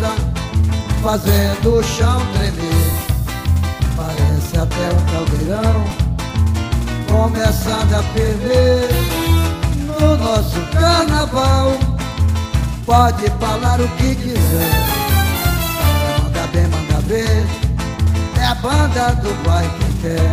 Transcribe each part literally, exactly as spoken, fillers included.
capoeira, fazendo o chão tremer. Parece até um caldeirão começando a ferver no nosso carnaval. Pode falar o que quiser, manda bem, manda ver, é a banda do vai quem quer.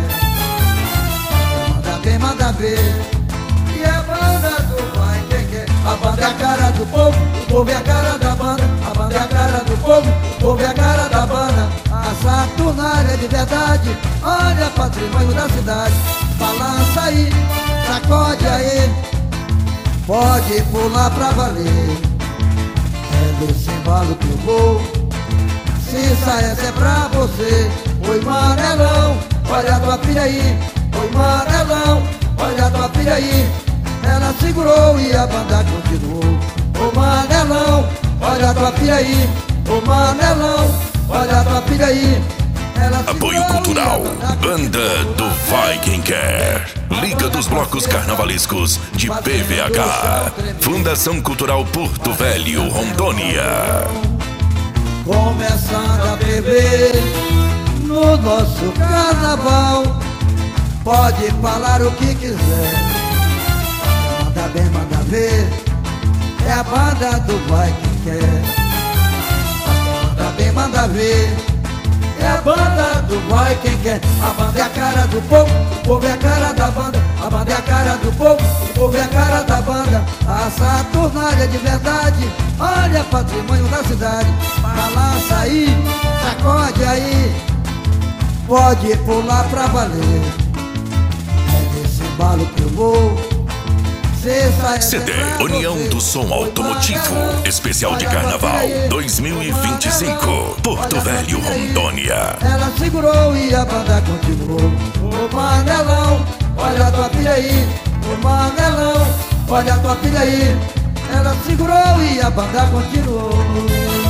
Manda bem, manda ver, e é a banda do vai quem quer. A banda é a cara do povo, o povo é a cara da banda. A banda é a cara do povo, o povo é a cara da banda. A Saturnália é de verdade, olha patrimônio da cidade. Balança aí, sacode aí, pode pular pra valer. É desse embalo que eu vou, se essa é pra você. Oi Manelão, olha a tua filha aí. Oi Manelão, olha a tua filha aí. Ela segurou e a banda continuou. Ô Manelão, olha a tua filha aí. Ô Manelão, olha a tua filha aí. Apoio Cultural, Banda do Vai Quem Quer, Liga dos Blocos Carnavalescos de P V H, Fundação Cultural Porto Velho, Rondônia. Começando a beber no nosso carnaval, pode falar o que quiser, manda bem, manda ver, é a banda do Vai Quem Quer. Manda bem, manda ver, é a banda do vai quem quer. A banda é a cara do povo, o povo é a cara da banda. A banda é a cara do povo, o povo é a cara da banda. A Saturnália de verdade, olha patrimônio da cidade. Balança aí, sacode aí, pode pular pra valer. É nesse embalo que eu vou. C D União do Som Automotivo, especial de Carnaval dois mil e vinte e cinco, Porto Velho, Rondônia. Ela segurou e a banda continuou. Ô Manelão, olha a tua filha aí. Ô Manelão, olha a tua filha aí. Ela segurou e a banda continuou.